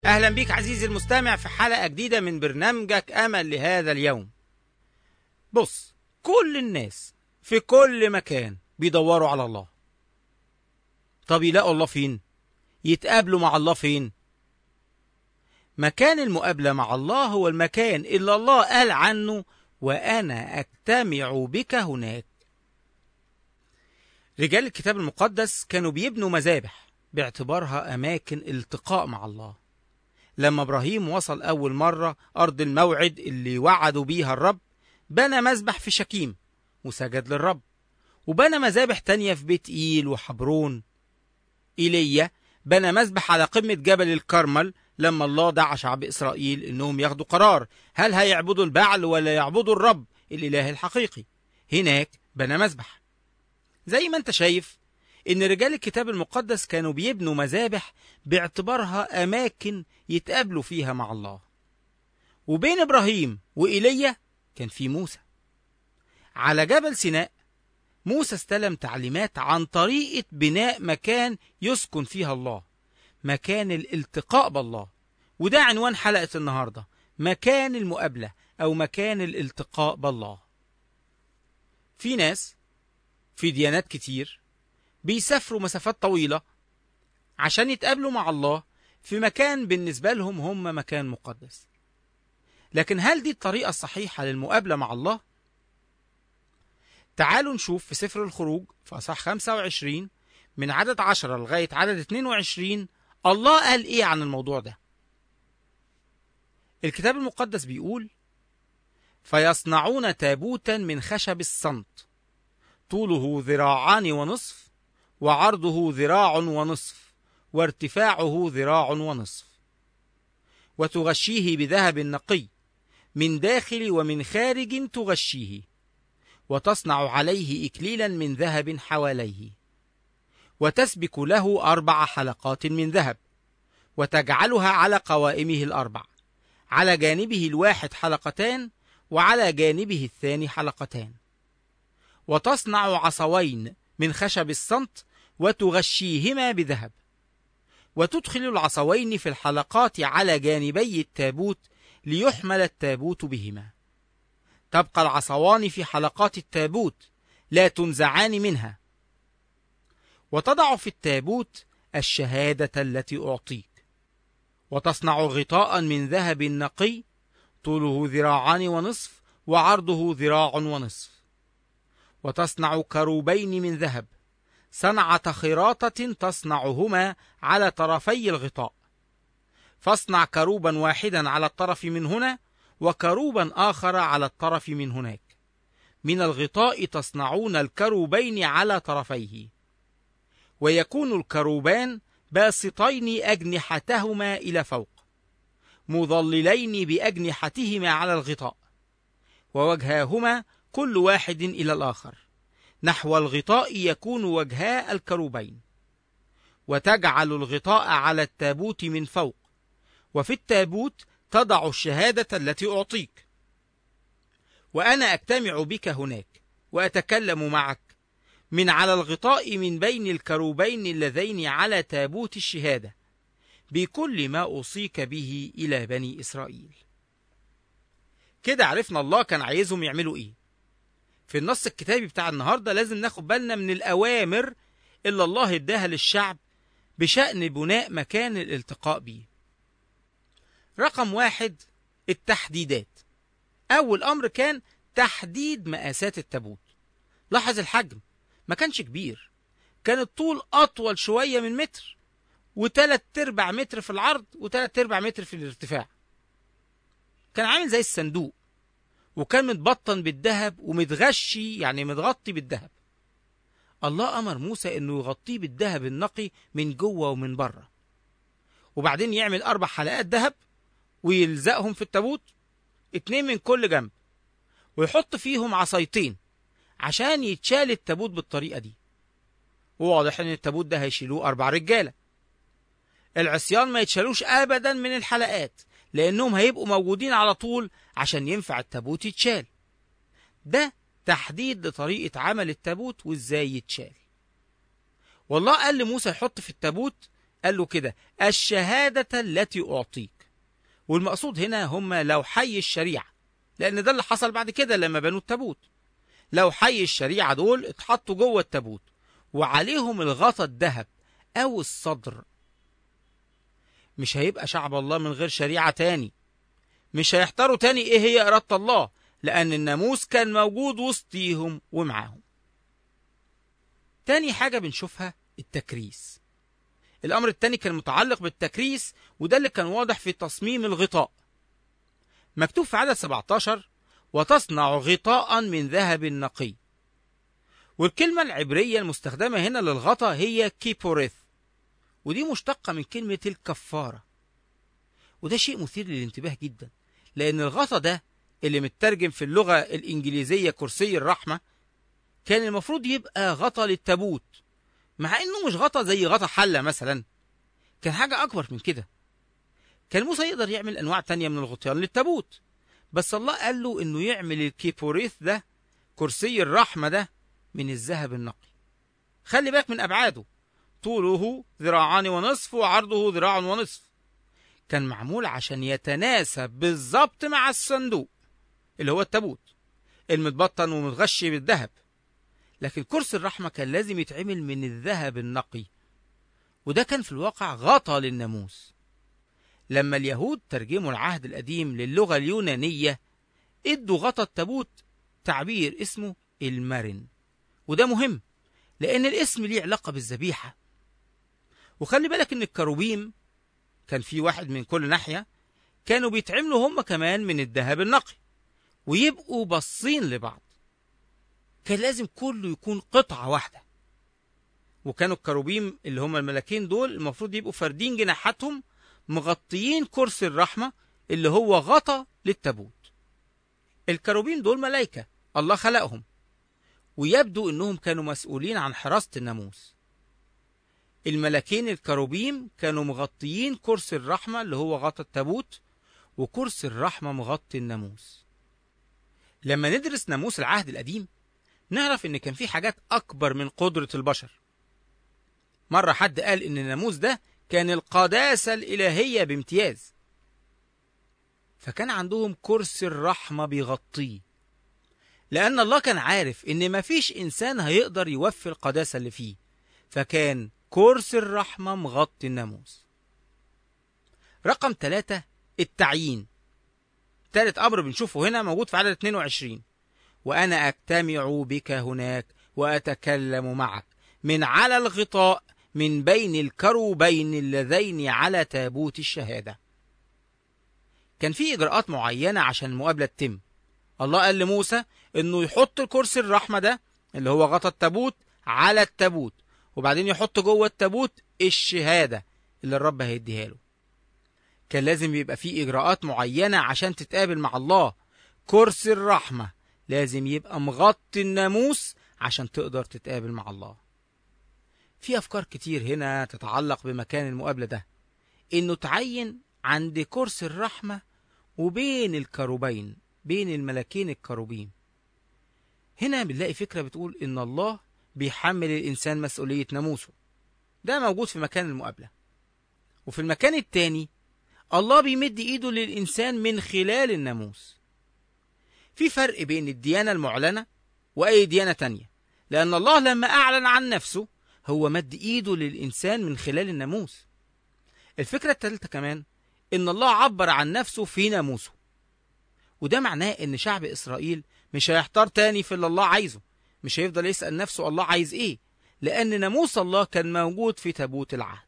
أهلا بك عزيزي المستمع في حلقة جديدة من برنامجك أمل لهذا اليوم. بص، كل الناس في كل مكان بيدوروا على الله. طب يلاقوا الله فين؟ يتقابلوا مع الله فين؟ مكان المقابلة مع الله هو المكان اللي الله قال عنه وأنا أجتمع بك هناك. رجال الكتاب المقدس كانوا بيبنوا مذابح باعتبارها أماكن التقاء مع الله. لما إبراهيم وصل أول مرة أرض الموعد اللي وعدوا بيها الرب، بنى مذبح في شكيم وسجد للرب، وبنى مذابح تانية في بيت إيل وحبرون. إيليا بنى مذبح على قمة جبل الكرمل لما الله دعا شعب إسرائيل إنهم ياخدوا قرار هل هيعبدوا البعل ولا يعبدوا الرب الإله الحقيقي. هناك بنى مذبح. زي ما انت شايف إن رجال الكتاب المقدس كانوا بيبنوا مذابح باعتبارها أماكن يتقابلوا فيها مع الله. وبين إبراهيم وإيليا كان في موسى. على جبل سيناء موسى استلم تعليمات عن طريقة بناء مكان يسكن فيها الله، مكان الالتقاء بالله. وده عنوان حلقة النهاردة، مكان المقابلة أو مكان الالتقاء بالله. في ناس في ديانات كتير بيسافروا مسافات طويلة عشان يتقابلوا مع الله في مكان بالنسبة لهم هم مكان مقدس. لكن هل دي الطريقة الصحيحة للمقابلة مع الله؟ تعالوا نشوف في سفر الخروج في أصحاح 25 من عدد 10 لغاية عدد 22 الله قال إيه عن الموضوع ده. الكتاب المقدس بيقول: فيصنعون تابوتا من خشب الصمت، طوله 1.5 ذراع وعرضه 1.5 ذراع وارتفاعه 1.5 ذراع، وتغشيه بذهب نقي من داخل ومن خارج تغشيه، وتصنع عليه إكليلا من ذهب حواليه، وتسبك له 4 حلقات من ذهب، وتجعلها على قوائمه 4، على جانبه الواحد حلقتان وعلى جانبه الثاني حلقتان. وتصنع عصوين من خشب الصمت وتغشيهما بذهب، وتدخل العصوين في الحلقات على جانبي التابوت ليحمل التابوت بهما. تبقى العصوان في حلقات التابوت لا تنزعان منها. وتضع في التابوت الشهادة التي أعطيك. وتصنع غطاء من ذهب نقي، طوله 1.5 ذراع وعرضه 1.5 ذراع. وتصنع كروبين من ذهب صنعة خراطة تصنعهما على طرفي الغطاء. فاصنع كروبا واحدا على الطرف من هنا وكروبا آخر على الطرف من هناك. من الغطاء تصنعون الكروبين على طرفيه، ويكون الكروبان باسطين أجنحتهما إلى فوق، مظللين بأجنحتهما على الغطاء، ووجهاهما كل واحد إلى الآخر نحو الغطاء يكون وجها الكروبين. وتجعل الغطاء على التابوت من فوق، وفي التابوت تضع الشهادة التي أعطيك. وأنا أجتمع بك هناك وأتكلم معك من على الغطاء من بين الكروبين اللذين على تابوت الشهادة بكل ما أوصيك به إلى بني إسرائيل. كده عرفنا الله كان عايزهم يعملوا إيه. في النص الكتابي بتاع النهاردة لازم ناخد بالنا من الأوامر اللي الله اداها للشعب بشأن بناء مكان الالتقاء بيه. رقم 1، التحديدات. أول أمر كان تحديد مقاسات التابوت. لاحظ الحجم ما كانش كبير، كان الطول أطول شوية من متر، و3/4 متر في العرض و3/4 متر في الارتفاع. كان عامل زي الصندوق، وكان متبطن بالذهب ومتغشي يعني متغطي بالذهب. الله أمر موسى إنه يغطيه بالذهب النقي من جوه ومن بره، وبعدين يعمل 4 حلقات ذهب ويلزقهم في التابوت 2 من كل جنب، ويحط فيهم عصايتين عشان يتشال التابوت بالطريقة دي. وواضح إن التابوت ده هيشيلوه 4 رجالة. العصيان ما يتشالوش أبدا من الحلقات، لأنهم هيبقوا موجودين على طول عشان ينفع التابوت يتشال. ده تحديد لطريقة عمل التابوت وإزاي يتشال. والله قال لموسى يحط في التابوت قال له كده: الشهادة التي أعطيك. والمقصود هنا هم لوحي الشريعة، لأن ده اللي حصل بعد كده لما بنوا التابوت. لوحي الشريعة دول اتحطوا جوه التابوت وعليهم الغطا الذهب أو الصدر. مش هيبقى شعب الله من غير شريعة تاني، مش هيحتاروا تاني ايه هي إرادة الله، لأن الناموس كان موجود وسطيهم ومعاهم. تاني حاجة بنشوفها التكريس. الأمر التاني كان متعلق بالتكريس، وده اللي كان واضح في تصميم الغطاء. مكتوب في عدد 17: وتصنع غطاء من ذهب نقي. والكلمة العبرية المستخدمة هنا للغطاء هي كيبوريث، ودي مشتقة من كلمة الكفارة. وده شيء مثير للانتباه جدا، لأن الغطاء ده اللي مترجم في اللغة الإنجليزية كرسي الرحمة كان المفروض يبقى غطاء للتابوت، مع إنه مش غطاء زي غطاء حلة مثلا، كان حاجة أكبر من كده. كان موسى يقدر يعمل أنواع تانية من الغطيان للتابوت، بس الله قال له إنه يعمل الكيبوريث ده، كرسي الرحمة ده، من الذهب النقي. خلي بالك من أبعاده، طوله 1.5 ذراع وعرضه 1.5 ذراع. كان معمول عشان يتناسب بالظبط مع الصندوق اللي هو التابوت المتبطن ومتغشي بالذهب. لكن كرسي الرحمة كان لازم يتعمل من الذهب النقي، وده كان في الواقع غطى للناموس. لما اليهود ترجموا العهد القديم للغة اليونانية ادوا غطى التابوت تعبير اسمه المرن، وده مهم لأن الاسم ليه علاقة بالذبيحة. وخلي بالك إن الكروبيم كان في واحد من كل ناحية، كانوا بيتعملوا هم كمان من الذهب النقي ويبقوا باصين لبعض. كان لازم كله يكون قطعة واحدة. وكانوا الكروبيم اللي هم الملاكين دول المفروض يبقوا فاردين جناحاتهم مغطيين كرسي الرحمة اللي هو غطى للتابوت. الكروبيم دول ملايكة الله خلقهم، ويبدو انهم كانوا مسؤولين عن حراسة الناموس. الملاكين الكروبيم كانوا مغطيين كرسي الرحمة اللي هو غطى التابوت، وكرسي الرحمة مغطي الناموس. لما ندرس ناموس العهد القديم نعرف ان كان في حاجات اكبر من قدرة البشر. مرة حد قال ان الناموس ده كان القداسة الالهية بامتياز، فكان عندهم كرسي الرحمة بيغطيه، لأن الله كان عارف إن مفيش إنسان هيقدر يوفي القداسة اللي فيه، فكان كرسي الرحمة مغطي الناموس. رقم 3 التعيين. ثالث أمر بنشوفه هنا موجود في عدد 22: وأنا أجتمع بك هناك وأتكلم معك من على الغطاء من بين الكروبين اللذين على تابوت الشهادة. كان في إجراءات معينة عشان المقابلة تتم. الله قال لموسى انه يحط الكرسي الرحمة ده اللي هو غطى التابوت على التابوت، وبعدين يحط جوه التابوت الشهادة اللي الرب هيديها له. كان لازم يبقى فيه اجراءات معينة عشان تتقابل مع الله. كرسي الرحمة لازم يبقى مغطي الناموس عشان تقدر تتقابل مع الله. في افكار كتير هنا تتعلق بمكان المقابلة ده، انه تعين عند كرسي الرحمة وبين الكروبين، بين الملاكين الكروبيم. هنا بنلاقي فكرة بتقول إن الله بيحمل الإنسان مسؤولية ناموسه، ده موجود في مكان المقابلة. وفي المكان التاني الله بيمد إيده للإنسان من خلال الناموس. في فرق بين الديانة المعلنة وأي ديانة تانية، لأن الله لما أعلن عن نفسه هو مد إيده للإنسان من خلال الناموس. الفكرة الثالثة كمان إن الله عبر عن نفسه في ناموسه، وده معناه إن شعب إسرائيل مش هيحتار تاني في اللي الله عايزه، مش هيفضل يسأل نفسه الله عايز إيه، لأن ناموس الله كان موجود في تابوت العهد.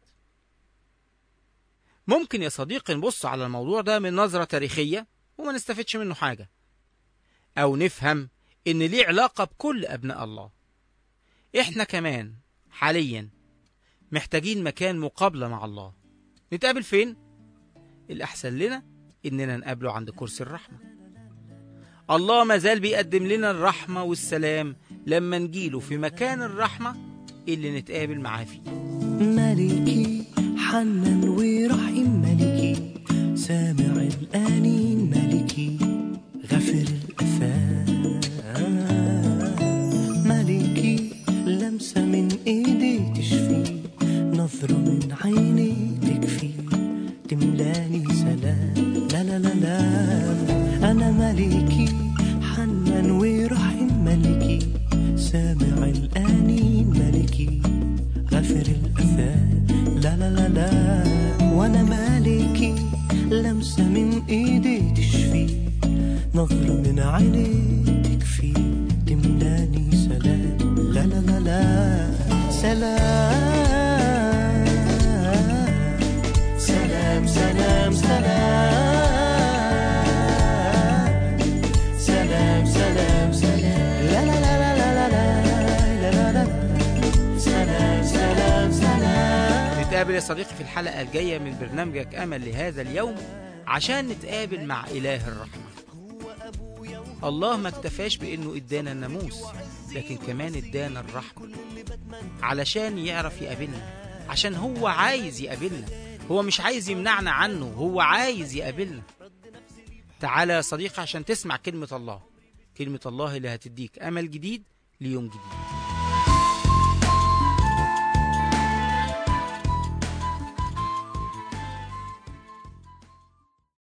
ممكن يا صديقي نبص على الموضوع ده من نظرة تاريخية وما نستفدش منه حاجة، أو نفهم إن ليه علاقة بكل أبناء الله. إحنا كمان حاليا محتاجين مكان مقابلة مع الله. نتقابل فين؟ الأحسن لنا إننا نقابله عند كرسي الرحمة. الله ما زال بيقدم لنا الرحمة والسلام لما نجيله في مكان الرحمة اللي نتقابل معاه فيه. ملكي حنان ورحيم، ملكي سامع الآنين، ملكي غفر الأثام، ملكي لمسة من إيدي تشفي، نظرة من عيني تملاني سلام. لا لا لا لا، أنا ملكي حنان ورحيم، ملكي سامع الآنين، ملكي غافر الأثام. لا لا لا لا، وأنا مالكي لمسة من إيدي تشفي، نظرة من عيني تكفي، تملاني سلام. لا لا لا لا، سلام سلام سلام سلام سلام سلام. لا لا لا لا لا لا لا لا لا، سلام سلام سلام. نتقابل يا صديقي في الحلقة الجاية من برنامجك أمل لهذا اليوم عشان نتقابل مع إله الرحمة. الله ما اكتفاش بأنه إدانا الناموس، لكن كمان إدانا الرحمة علشان يعرف يقابلنا، عشان هو عايز يقابلنا، هو مش عايز يمنعنا عنه، هو عايز يقابلنا. تعالى يا صديقي عشان تسمع كلمة الله، كلمة الله اللي هتديك أمل جديد ليوم جديد.